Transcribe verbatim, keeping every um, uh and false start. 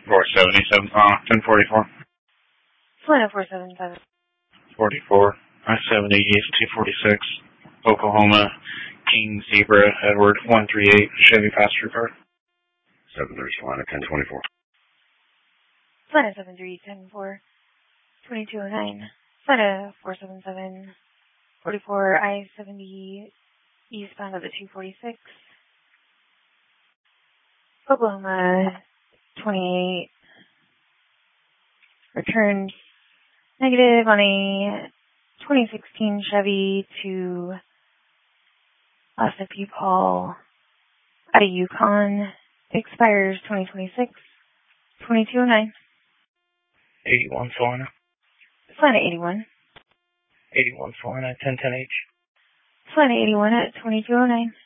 four seventy-seven, uh, ten forty-four. Salina four seven seven. forty-four, I seventy East two forty-six, Oklahoma, King Zebra, Edward one three eight, Chevy passenger car. seven three, Salina ten twenty-four. Salina seven three, ten four, twenty-two oh nine. Salina four seven seven, forty-four, I seventy eastbound of the two forty-six. Oklahoma twenty-eight. Return negative on a twenty sixteen Chevy to Lassa Peepaw out of Yukon. Expires twenty twenty-six. twenty-two oh nine. eighty-one Salina. Salina eighty-one. eighty-one Salina, ten ten H. Salina eighty-one at twenty-two oh nine.